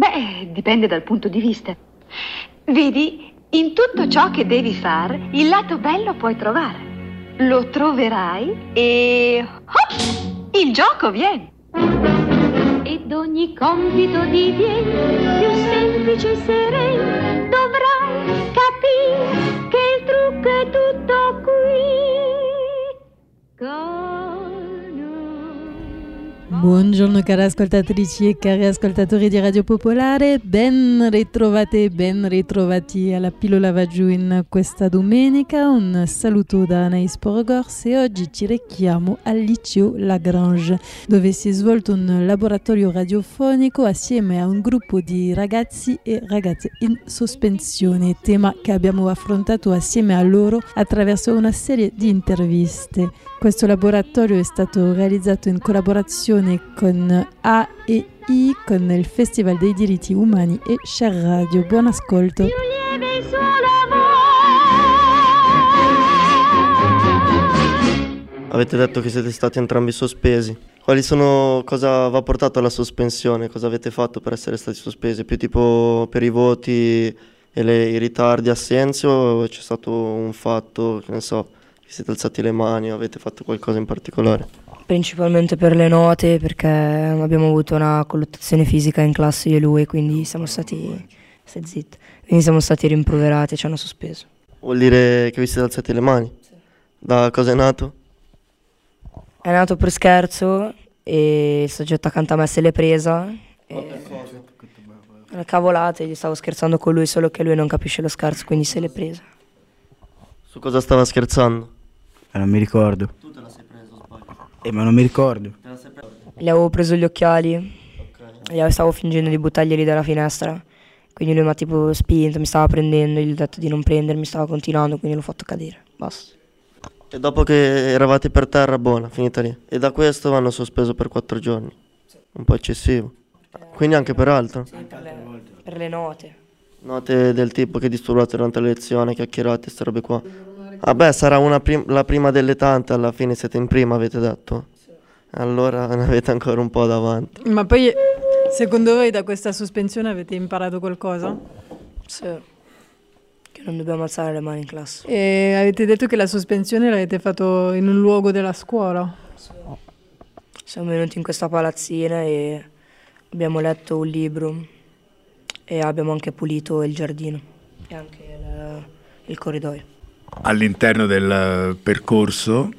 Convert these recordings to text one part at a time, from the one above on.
Dipende dal punto di vista. Vedi, in tutto ciò che devi fare, il lato bello puoi trovare. Lo troverai e... hop, il gioco viene. Ed ogni compito diviene più semplice e sereno. Dovrai capire che il trucco è tutto qui. Buongiorno cari ascoltatrici e cari ascoltatori di Radio Popolare, ben ritrovate, ben ritrovati alla Pillola va giù in questa domenica. Un saluto da Anaïs Porogors e oggi ci rechiamo al liceo Lagrange, dove si è svolto un laboratorio radiofonico assieme a un gruppo di ragazzi e ragazze in sospensione, tema che abbiamo affrontato assieme a loro attraverso una serie di interviste. Questo laboratorio è stato realizzato in collaborazione con A e I, con il Festival dei diritti umani e Share Radio. Buon ascolto. Avete detto che siete stati entrambi sospesi. Cosa vi ha portato alla sospensione? Cosa avete fatto per essere stati sospesi? Più tipo per i voti e i ritardi, assenze, o c'è stato un fatto, che ne so, vi siete alzati le mani o avete fatto qualcosa in particolare? Principalmente per le note, perché abbiamo avuto una collocazione fisica in classe io e lui, quindi siamo stati... Stai zitto. Quindi siamo stati rimproverati e ci hanno sospeso. Vuol dire che vi siete alzati le mani? Sì. Da cosa è nato? È nato per scherzo e il soggetto accanto a me se l'è presa. Una cavolata, gli stavo scherzando con lui, solo che lui non capisce lo scherzo, quindi se l'è presa. Su cosa stava scherzando? Non mi ricordo. Tu te la sei presa o sbaglio? Ma non mi ricordo. Gli avevo preso gli occhiali, okay. Stavo fingendo di buttarglieli dalla finestra, quindi lui mi ha tipo spinto, mi stava prendendo, gli ho detto di non prendermi, stava continuando, quindi l'ho fatto cadere, basta. E dopo che eravate per terra, buona, finita lì. E da questo vanno sospeso per 4 giorni. Sì. Un po' eccessivo. Quindi anche per altro? Sì, per le note. Note del tipo che disturbate durante la lezione, chiacchierate, queste robe qua. Vabbè, sarà la prima delle tante, alla fine siete in prima, avete detto? Sì. Allora ne avete ancora un po' davanti. Ma poi, secondo voi da questa sospensione avete imparato qualcosa? Sì. Che non dobbiamo alzare le mani in classe. E avete detto che la sospensione l'avete fatto in un luogo della scuola? Sì. Siamo venuti in questa palazzina e abbiamo letto un libro e abbiamo anche pulito il giardino e anche il corridoio. All'interno del percorso,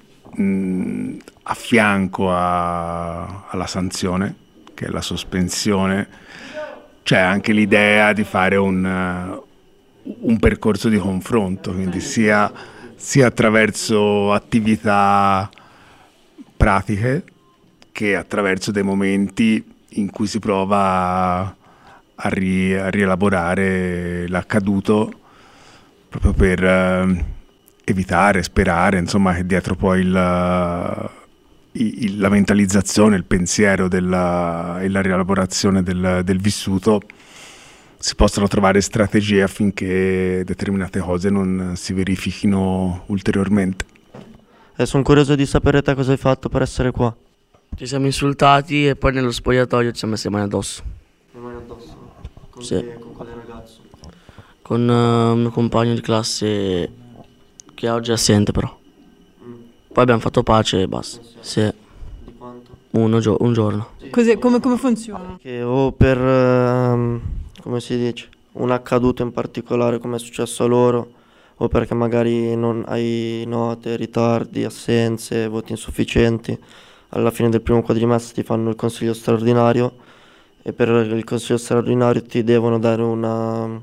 a fianco alla sanzione, che è la sospensione, c'è anche l'idea di fare un percorso di confronto, quindi sia attraverso attività pratiche che attraverso dei momenti in cui si prova a rielaborare l'accaduto, proprio per evitare, sperare, insomma, che dietro poi la mentalizzazione, il pensiero e la rielaborazione del vissuto si possano trovare strategie affinché determinate cose non si verifichino ulteriormente. Sono curioso di sapere te cosa hai fatto per essere qua. Ci siamo insultati e poi nello spogliatoio ci siamo messi le mani addosso. Le mani addosso? Sì. Con quale ragazzo? Con un mio compagno di classe che oggi è assente però. Poi abbiamo fatto pace e basta. Sì. Di quanto? Un giorno. Così, come funziona? Che o per, come si dice, un accaduto in particolare come è successo a loro, o perché magari non hai note, ritardi, assenze, voti insufficienti, alla fine del primo quadrimestre ti fanno il consiglio straordinario e per il consiglio straordinario ti devono dare una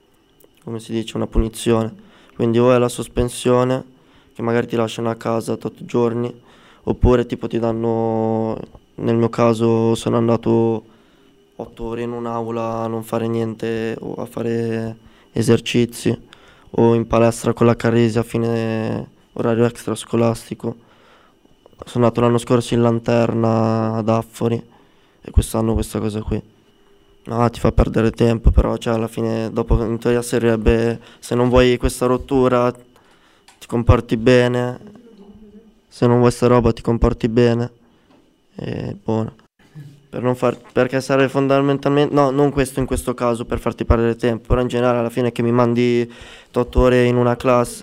punizione. Quindi o è la sospensione, che magari ti lasciano a casa 8 giorni, oppure tipo ti danno, nel mio caso sono andato 8 ore in un'aula a non fare niente o a fare esercizi, o in palestra con la Carresi a fine orario extrascolastico. Sono andato l'anno scorso in lanterna ad Affori e quest'anno questa cosa qui. No, ti fa perdere tempo, però cioè alla fine dopo in teoria servirebbe, se non vuoi questa rottura ti comporti bene, se non vuoi sta roba ti comporti bene e buono. perché serve fondamentalmente, no, non questo in questo caso per farti perdere tempo, però in generale alla fine che mi mandi 8 ore in una classe,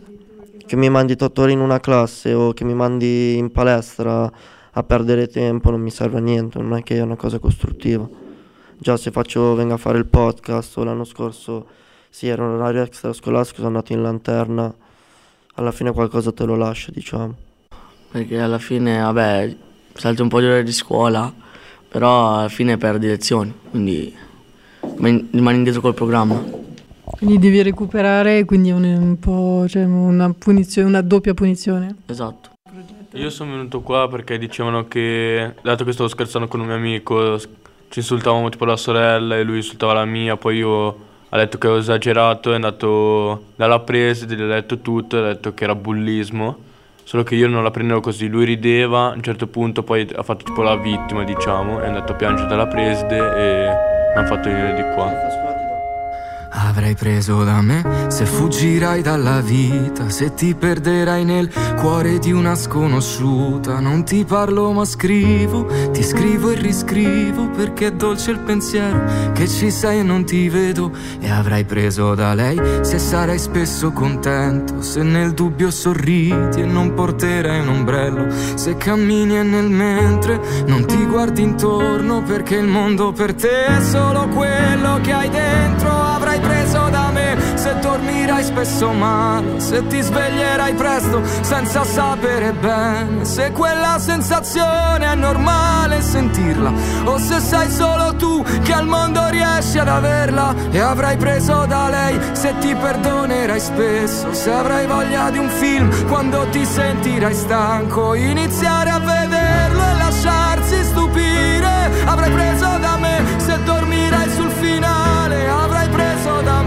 o che mi mandi in palestra a perdere tempo non mi serve a niente, non è che è una cosa costruttiva. Già se vengo a fare il podcast, o l'anno scorso sì, era un orario extrascolastico, sono andato in lanterna, alla fine qualcosa te lo lascia, diciamo. Perché alla fine, vabbè, salti un po' di ore di scuola, però alla fine perdi lezioni, quindi rimani indietro col programma. Quindi devi recuperare, quindi un po', cioè una punizione, una doppia punizione. Esatto. Io sono venuto qua perché dicevano che, dato che stavo scherzando con un mio amico, ci insultavamo tipo la sorella e lui insultava la mia, poi io ha detto che ho esagerato, è andato dalla preside, gli ha detto tutto, ha detto che era bullismo, solo che io non la prendevo così, lui rideva, a un certo punto poi ha fatto tipo la vittima, diciamo, è andato a piangere dalla preside e mi hanno fatto venire di qua. Avrai preso da me se fuggirai dalla vita, se ti perderai nel cuore di una sconosciuta. Non ti parlo ma scrivo, ti scrivo e riscrivo, perché è dolce il pensiero che ci sei e non ti vedo. E avrai preso da lei se sarai spesso contento, se nel dubbio sorridi e non porterai un ombrello, se cammini e nel mentre non ti guardi intorno, perché il mondo per te è solo quello che hai dentro. Avrai preso da me se dormirai spesso male, se ti sveglierai presto senza sapere bene se quella sensazione è normale sentirla, o se sei solo tu che al mondo riesci ad averla. E avrai preso da lei se ti perdonerai spesso, se avrai voglia di un film quando ti sentirai stanco, iniziare a vederlo e lasciarsi stupire. Avrai preso da me se dormirai sul finale, avrai preso da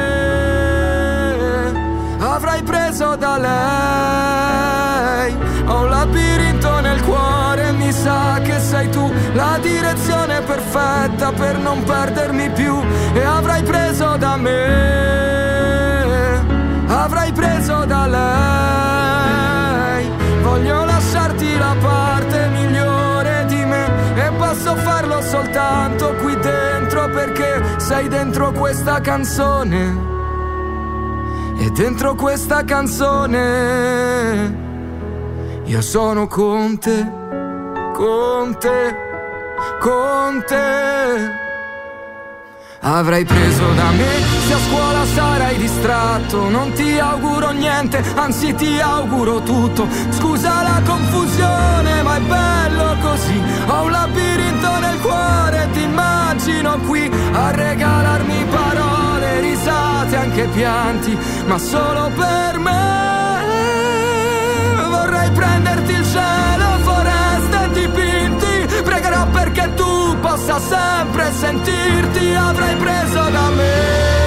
me, avrai preso da lei. Ho un labirinto nel cuore, mi sa che sei tu la direzione perfetta per non perdermi più. E avrai preso da me, avrai preso da lei. Voglio lasciarti la parte migliore di me e posso farlo soltanto qui dentro, perché sei dentro questa canzone. E dentro questa canzone io sono con te, con te, con te. Avrai preso da me se a scuola sarai distratto, non ti auguro niente, anzi ti auguro tutto. Scusa la confusione, ma è bello così. Ho un labirinto nel cuore, ti immagino qui a regalarmi parole, risate, anche pianti, ma solo per me. Vorrei prenderti il cielo, foreste e dipinti, pregherò perché tu possa sempre sentirti. Avrai preso da me,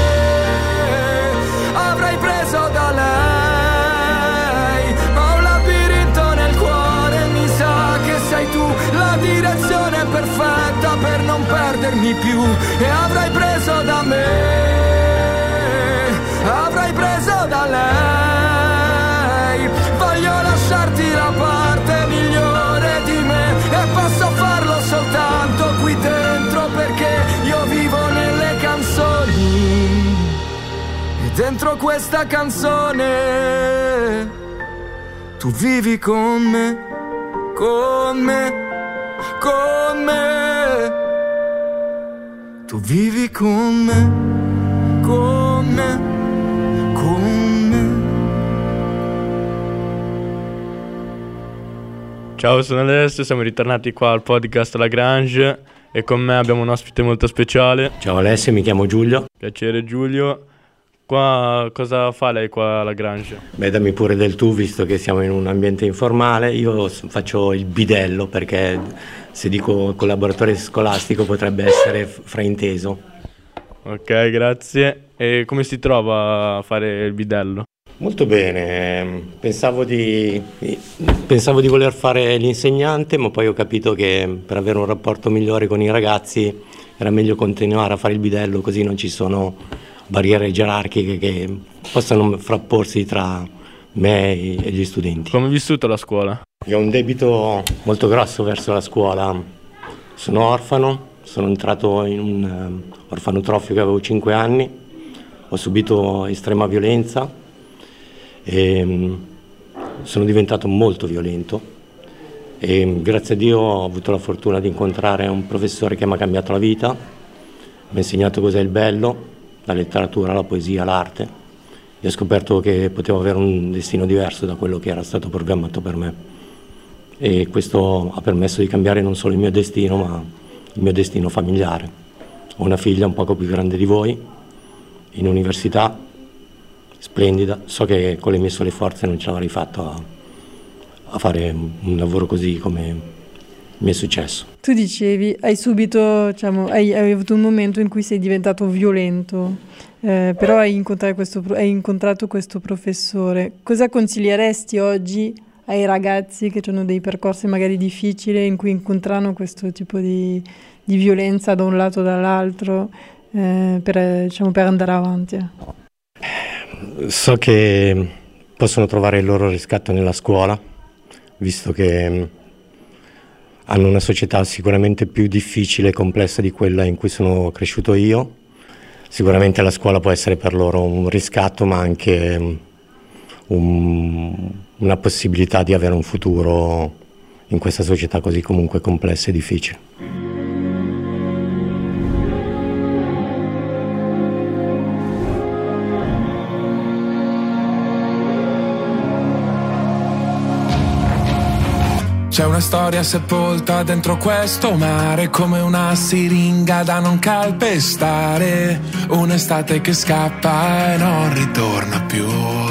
avrai preso da lei. Ho un labirinto nel cuore, mi sa che sei tu la direzione perfetta per non perdermi più. E avrai preso da me, avrai preso da lei. Voglio lasciarti la parte migliore di me e posso farlo soltanto qui dentro, perché io vivo nelle canzoni. E dentro questa canzone tu vivi con me, con me, con me. Tu vivi con me, con me, con me. Ciao, sono Alessio, siamo ritornati qua al podcast La Grange e con me abbiamo un ospite molto speciale. Ciao Alessio, mi chiamo Giulio. Piacere Giulio. Qua cosa fa lei qua alla Grange? Beh, dammi pure del tu, visto che siamo in un ambiente informale. Io faccio il bidello, perché se dico collaboratore scolastico potrebbe essere frainteso. Ok, grazie. E come si trova a fare il bidello? Molto bene, pensavo di voler fare l'insegnante, ma poi ho capito che per avere un rapporto migliore con i ragazzi era meglio continuare a fare il bidello, così non ci sono barriere gerarchiche che possano frapporsi tra me e gli studenti. Come hai vissuto la scuola? Io ho un debito molto grosso verso la scuola, Sono orfano, sono entrato in un orfanotrofio che avevo 5 anni, ho subito estrema violenza e sono diventato molto violento e grazie a Dio ho avuto la fortuna di incontrare un professore che mi ha cambiato la vita, mi ha insegnato cos'è il bello, la letteratura, la poesia, l'arte, e ho scoperto che potevo avere un destino diverso da quello che era stato programmato per me. E questo ha permesso di cambiare non solo il mio destino, ma il mio destino familiare. Ho una figlia un poco più grande di voi, in università, splendida. So che con le mie sole forze non ce l'avrei fatto a fare un lavoro così come mi è successo. Tu dicevi, hai subito, diciamo, hai avuto un momento in cui sei diventato violento, però hai incontrato questo professore. Cosa consiglieresti oggi ai ragazzi che hanno dei percorsi magari difficili in cui incontrano questo tipo di violenza da un lato o dall'altro per andare avanti? So che possono trovare il loro riscatto nella scuola, visto che hanno una società sicuramente più difficile e complessa di quella in cui sono cresciuto io. Sicuramente la scuola può essere per loro un riscatto, ma anche una possibilità di avere un futuro in questa società così comunque complessa e difficile. C'è una storia sepolta dentro questo mare, come una siringa da non calpestare, un'estate che scappa e non ritorna più.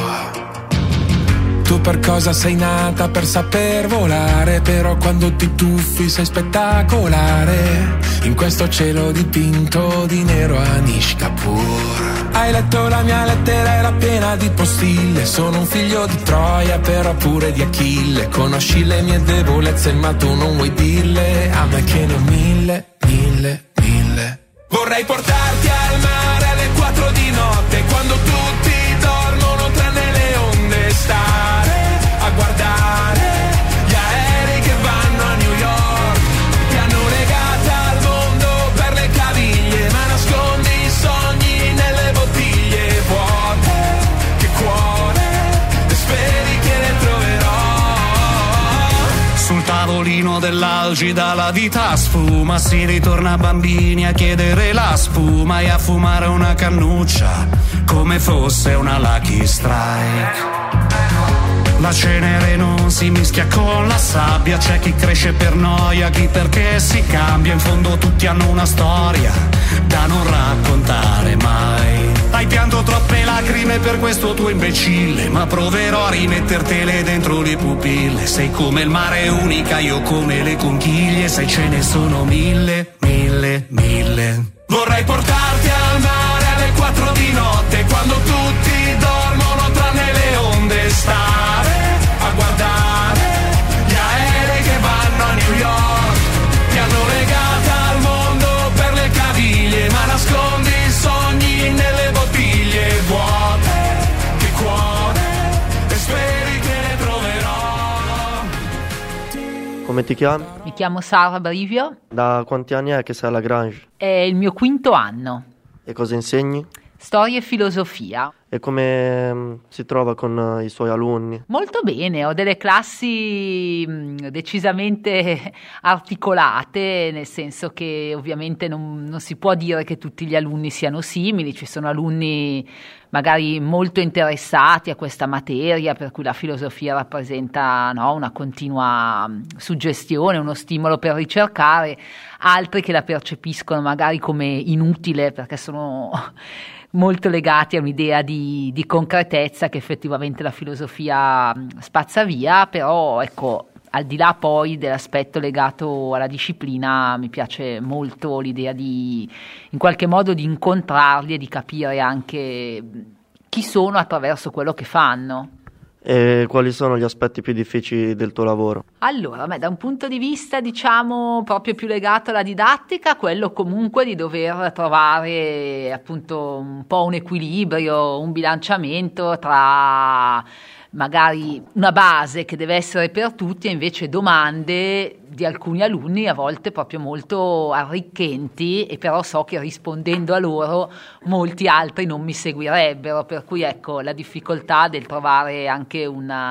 Tu per cosa sei nata? Per saper volare, però quando ti tuffi sei spettacolare, in questo cielo dipinto di nero Anish Kapoor. Hai letto la mia lettera, era piena di postille, sono un figlio di Troia però pure di Achille, conosci le mie debolezze ma tu non vuoi dirle, a me che ne ho mille. Vorrei portarti al mare alle 4 di notte, quando tutti dormono tranne le onde, stare a guardare gli aerei che vanno a New York, ti hanno legata al mondo per le caviglie, ma nascondi i sogni nelle bottiglie vuote, che cuore, e speri che le troverò. Sul tavolino dell'Algida la vita sfuma, si ritorna bambini a chiedere la spuma e a fumare una cannuccia come fosse una Lucky Strike. La cenere non si mischia con la sabbia, c'è chi cresce per noia, chi perché si cambia, in fondo tutti hanno una storia da non raccontare mai. Hai pianto troppe lacrime per questo tuo imbecille, ma proverò a rimettertele dentro le pupille. Sei come il mare unica, io come le conchiglie, sai ce ne sono mille. Vorrei portarti al mare alle 4 di notte, quando tutti dormono tranne le onde, stare a guardare gli aerei che vanno a New York, ti hanno legata al mondo per le caviglie, ma nascondi i sogni nelle bottiglie vuote, che cuore, e speri che le troverò. Come ti chiami? Mi chiamo Sara Brivio. Da quanti anni è che sei alla Grange? È il mio 5º anno. E cosa insegni? Storia e filosofia. E come si trova con i suoi alunni? Molto bene, ho delle classi decisamente articolate, nel senso che ovviamente non si può dire che tutti gli alunni siano simili, ci sono alunni magari molto interessati a questa materia, per cui la filosofia rappresenta, no, una continua suggestione, uno stimolo per ricercare, altri che la percepiscono magari come inutile perché sono molto legati a un'idea di concretezza che effettivamente la filosofia spazza via, però ecco, al di là poi dell'aspetto legato alla disciplina, mi piace molto l'idea di, in qualche modo, di incontrarli e di capire anche chi sono attraverso quello che fanno. E quali sono gli aspetti più difficili del tuo lavoro? Allora, da un punto di vista, diciamo, proprio più legato alla didattica, quello comunque di dover trovare appunto un po' un equilibrio, un bilanciamento tra magari una base che deve essere per tutti, e invece domande di alcuni alunni a volte proprio molto arricchenti, e però so che rispondendo a loro molti altri non mi seguirebbero, per cui ecco la difficoltà del trovare anche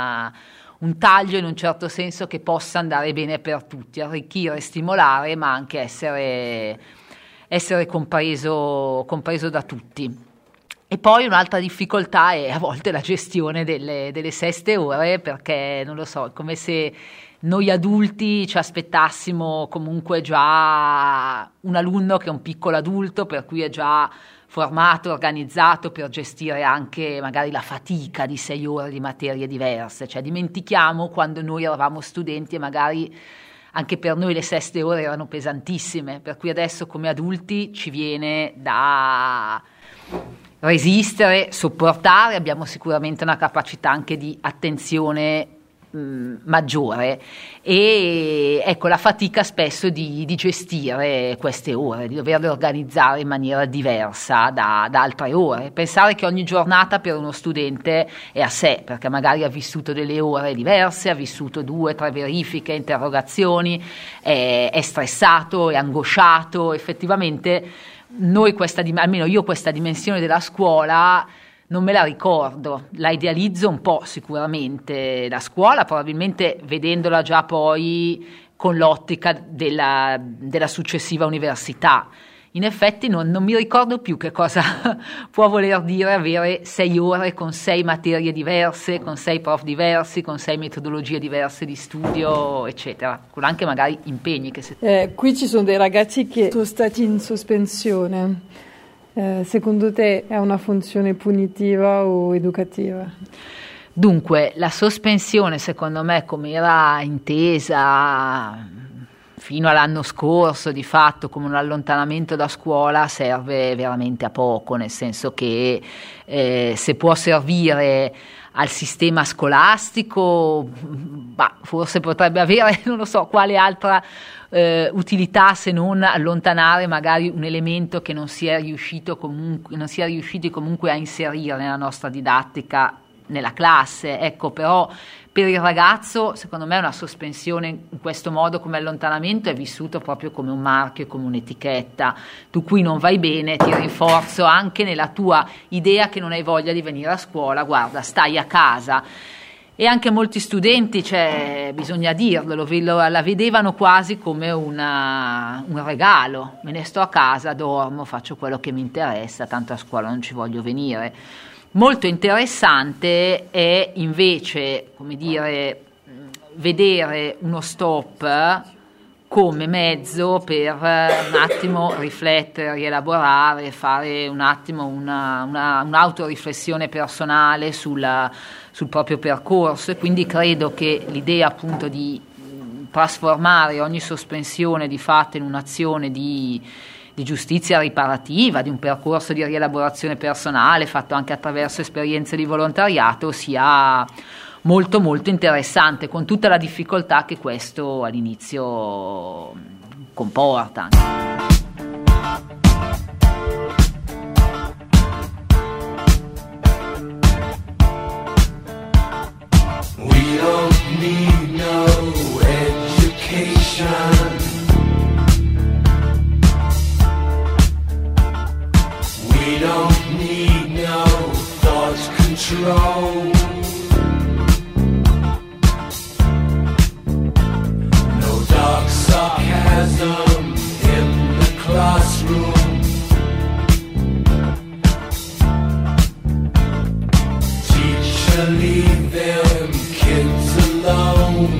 un taglio in un certo senso che possa andare bene per tutti, arricchire, stimolare, ma anche essere compreso da tutti. E poi un'altra difficoltà è a volte la gestione delle seste ore, perché non lo so, è come se noi adulti ci aspettassimo comunque già un alunno che è un piccolo adulto, per cui è già formato, organizzato per gestire anche magari la fatica di 6 ore di materie diverse. Cioè dimentichiamo quando noi eravamo studenti e magari anche per noi le seste ore erano pesantissime, per cui adesso come adulti ci viene da resistere, sopportare, abbiamo sicuramente una capacità anche di attenzione maggiore, e ecco la fatica spesso di gestire queste ore, di doverle organizzare in maniera diversa da altre ore. Pensare che ogni giornata per uno studente è a sé, perché magari ha vissuto delle ore diverse, ha vissuto 2 o 3 verifiche, interrogazioni, è stressato, è angosciato. Effettivamente noi almeno io questa dimensione della scuola non me la ricordo, la idealizzo un po' sicuramente la scuola, probabilmente vedendola già poi con l'ottica della successiva università. In effetti non mi ricordo più che cosa può voler dire avere 6 ore con 6 materie diverse, con 6 prof diversi, con 6 metodologie diverse di studio, eccetera, con anche magari impegni che qui ci sono dei ragazzi che sono stati in sospensione. Secondo te è una funzione punitiva o educativa? Dunque, la sospensione secondo me, come era intesa fino all'anno scorso, di fatto come un allontanamento da scuola, serve veramente a poco, nel senso che se può servire al sistema scolastico, forse potrebbe avere, non lo so, quale altra utilità se non allontanare magari un elemento che non si è riusciti comunque a inserire nella nostra didattica, nella classe. Ecco, però per il ragazzo secondo me una sospensione in questo modo come allontanamento è vissuto proprio come un marchio, come un'etichetta. Tu qui non vai bene, ti rinforzo anche nella tua idea che non hai voglia di venire a scuola, guarda, stai a casa. E anche molti studenti, bisogna dirlo, la vedevano quasi come un regalo. Me ne sto a casa, dormo, faccio quello che mi interessa, tanto a scuola non ci voglio venire. Molto interessante è invece, come dire, vedere uno stop come mezzo per un attimo riflettere, rielaborare, fare un attimo un'autoriflessione personale sul proprio percorso, e quindi credo che l'idea appunto di trasformare ogni sospensione di fatto in un'azione di giustizia riparativa, di un percorso di rielaborazione personale fatto anche attraverso esperienze di volontariato sia molto molto interessante, con tutta la difficoltà che questo all'inizio comporta. We don't need no education. We don't need no thought control. No dark sarcasm in the classroom. Teacher, leave them kids alone.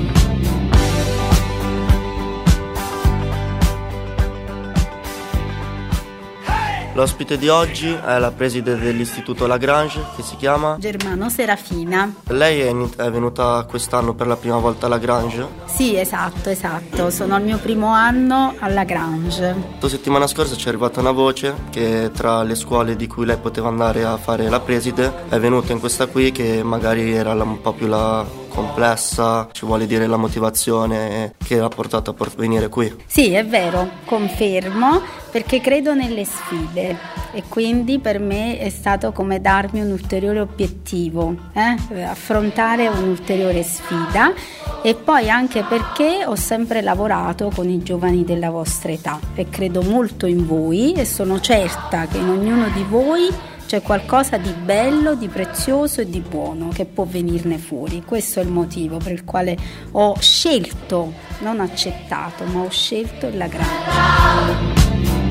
L'ospite di oggi è la preside dell'Istituto Lagrange, che si chiama Germano Serafina. Lei è venuta quest'anno per la prima volta a Lagrange? Sì, esatto, sono al mio primo anno a Lagrange. La settimana scorsa ci è arrivata una voce che tra le scuole di cui lei poteva andare a fare la preside è venuta in questa qui, che magari era un po' più la complessa, ci vuole dire la motivazione che l'ha portato a venire qui. Sì, è vero, confermo, perché credo nelle sfide e quindi per me è stato come darmi un ulteriore obiettivo, affrontare un'ulteriore sfida, e poi anche perché ho sempre lavorato con i giovani della vostra età e credo molto in voi e sono certa che in ognuno di voi c'è qualcosa di bello, di prezioso e di buono che può venirne fuori. Questo è il motivo per il quale ho scelto, non accettato, ma ho scelto il Lagrange.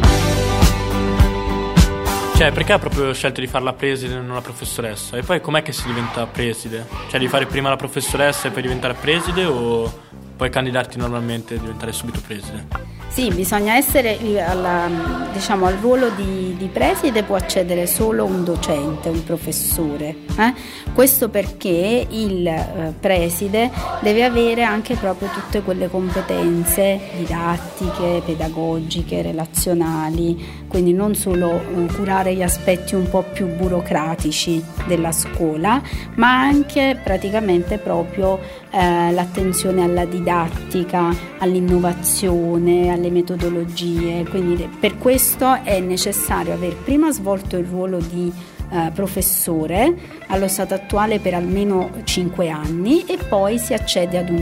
Cioè, perché ha proprio scelto di fare la preside e non la professoressa? E poi com'è che si diventa preside? Cioè, di fare prima la professoressa e poi diventare preside, o puoi candidarti normalmente e diventare subito preside? Sì, bisogna essere al ruolo di preside può accedere solo un docente, un professore. Questo perché il preside deve avere anche proprio tutte quelle competenze didattiche, pedagogiche, relazionali, quindi non solo curare gli aspetti un po' più burocratici della scuola, ma anche praticamente proprio l'attenzione alla didattica, all'innovazione, alle metodologie. Quindi per questo è necessario aver prima svolto il ruolo di professore allo stato attuale per almeno 5 anni e poi si accede ad un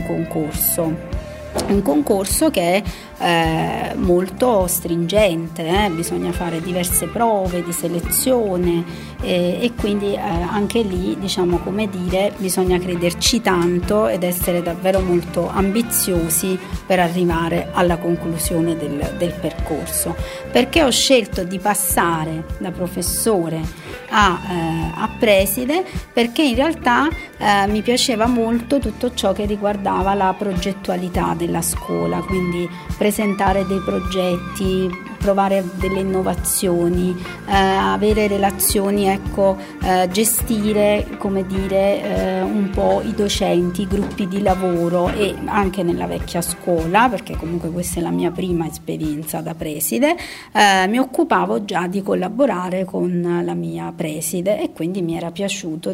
concorso che è molto stringente, bisogna fare diverse prove di selezione e quindi anche lì, bisogna crederci tanto ed essere davvero molto ambiziosi per arrivare alla conclusione del percorso. Perché ho scelto di passare da professore a preside? Perché in realtà mi piaceva molto tutto ciò che riguardava la progettualità della scuola, quindi presentare dei progetti, provare delle innovazioni, avere relazioni, gestire un po' i docenti, i gruppi di lavoro, e anche nella vecchia scuola, perché comunque questa è la mia prima esperienza da preside, mi occupavo già di collaborare con la mia preside e quindi mi era piaciuto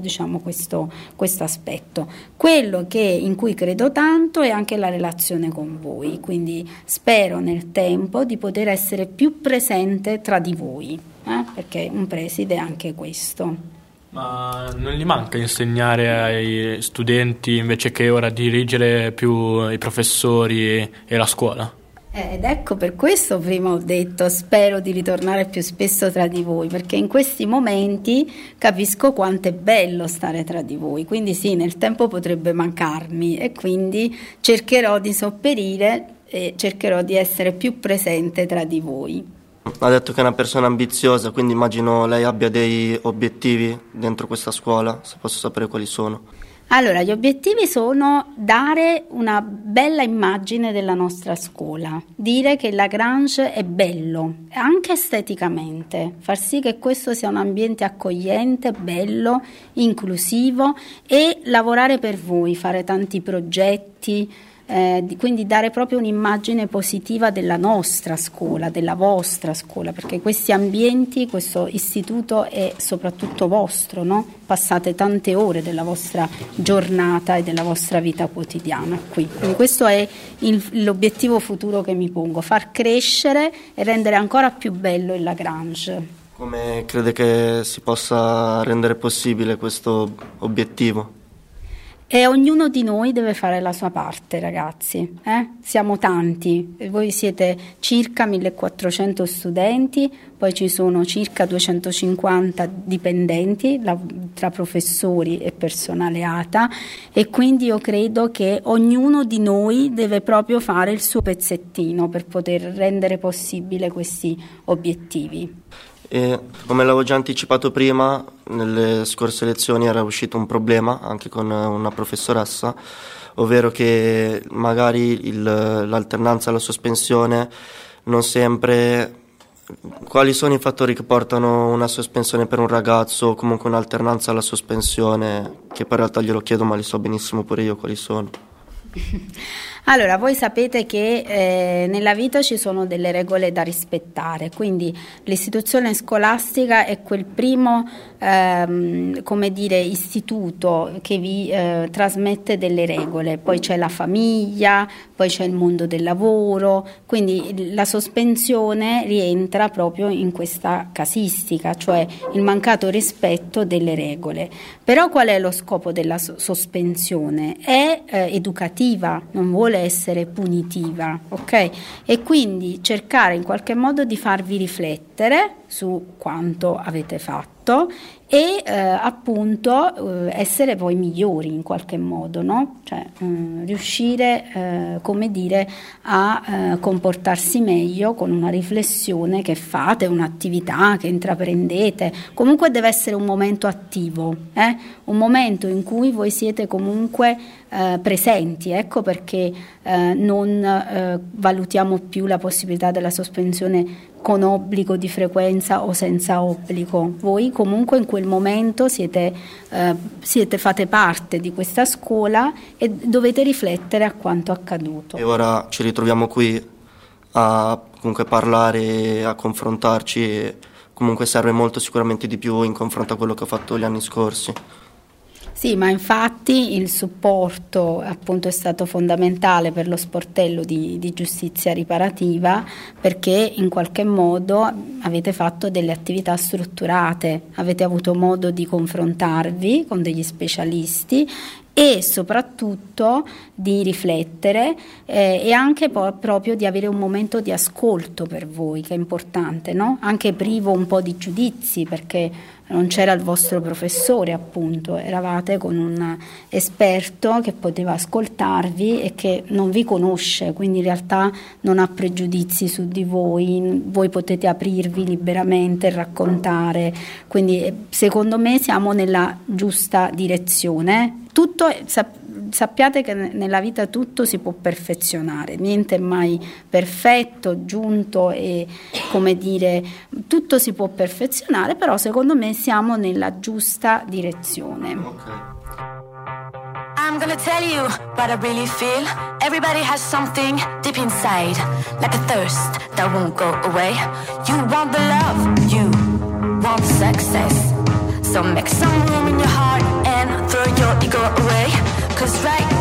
questo aspetto. Quello in cui credo tanto è anche la relazione con voi, quindi spero nel tempo di poter essere più presente tra di voi, perché un preside è anche questo. Ma non gli manca insegnare ai studenti invece che ora dirigere più i professori e la scuola? Ed ecco, per questo prima ho detto spero di ritornare più spesso tra di voi, perché in questi momenti capisco quanto è bello stare tra di voi, quindi sì, nel tempo potrebbe mancarmi e quindi cercherò di sopperire e cercherò di essere più presente tra di voi. Ha detto che è una persona ambiziosa, quindi immagino lei abbia dei obiettivi dentro questa scuola, se posso sapere quali sono. Allora, gli obiettivi sono dare una bella immagine della nostra scuola, dire che il Lagrange è bello, anche esteticamente, far sì che questo sia un ambiente accogliente, bello, inclusivo, e lavorare per voi, fare tanti progetti, quindi dare proprio un'immagine positiva della nostra scuola, della vostra scuola, perché questi ambienti, questo istituto è soprattutto vostro, no? Passate tante ore della vostra giornata e della vostra vita quotidiana qui. Quindi questo è l'obiettivo futuro che mi pongo, far crescere e rendere ancora più bello il Lagrange. Come crede che si possa rendere possibile questo obiettivo? E ognuno di noi deve fare la sua parte, ragazzi. Siamo tanti, voi siete circa 1400 studenti, poi ci sono circa 250 dipendenti tra professori e personale ATA, e quindi io credo che ognuno di noi deve proprio fare il suo pezzettino per poter rendere possibile questi obiettivi. E come l'avevo già anticipato prima, nelle scorse lezioni era uscito un problema anche con una professoressa, ovvero che magari l'alternanza alla sospensione non sempre. Quali sono i fattori che portano una sospensione per un ragazzo o comunque un'alternanza alla sospensione, che poi in realtà glielo chiedo ma li so benissimo pure io quali sono. Allora, voi sapete che nella vita ci sono delle regole da rispettare, quindi l'istituzione scolastica è quel primo, istituto che vi trasmette delle regole, poi c'è la famiglia, poi c'è il mondo del lavoro, quindi la sospensione rientra proprio in questa casistica, cioè il mancato rispetto delle regole. Però qual è lo scopo della sospensione? È educativa, non vuole essere punitiva, ok? E quindi cercare in qualche modo di farvi riflettere su quanto avete fatto e essere poi migliori in qualche modo, no? Cioè riuscire a comportarsi meglio con una riflessione che fate, un'attività che intraprendete. Comunque deve essere un momento attivo, un momento in cui voi siete comunque presenti, ecco perché non valutiamo più la possibilità della sospensione con obbligo di frequenza o senza obbligo. Voi comunque in quel momento fate parte di questa scuola e dovete riflettere a quanto accaduto. E ora ci ritroviamo qui a comunque parlare, a confrontarci e comunque serve molto sicuramente di più in confronto a quello che ho fatto gli anni scorsi. Sì, ma infatti il supporto appunto è stato fondamentale per lo sportello di giustizia riparativa, perché in qualche modo avete fatto delle attività strutturate, avete avuto modo di confrontarvi con degli specialisti e soprattutto di riflettere e anche proprio di avere un momento di ascolto per voi, che è importante, no? Anche privo un po' di giudizi, perché non c'era il vostro professore, appunto, eravate con un esperto che poteva ascoltarvi e che non vi conosce, quindi in realtà non ha pregiudizi su di voi potete aprirvi liberamente e raccontare, quindi secondo me siamo nella giusta direzione. Tutto sappiate che nella vita tutto si può perfezionare, niente è mai perfetto, giunto e tutto si può perfezionare, però secondo me siamo nella giusta direzione. I'm gonna tell you what I really feel. Everybody has something deep inside, like a thirst that won't go away. You want the love, you want success. So make some room in your heart and throw your ego away. 'Cause right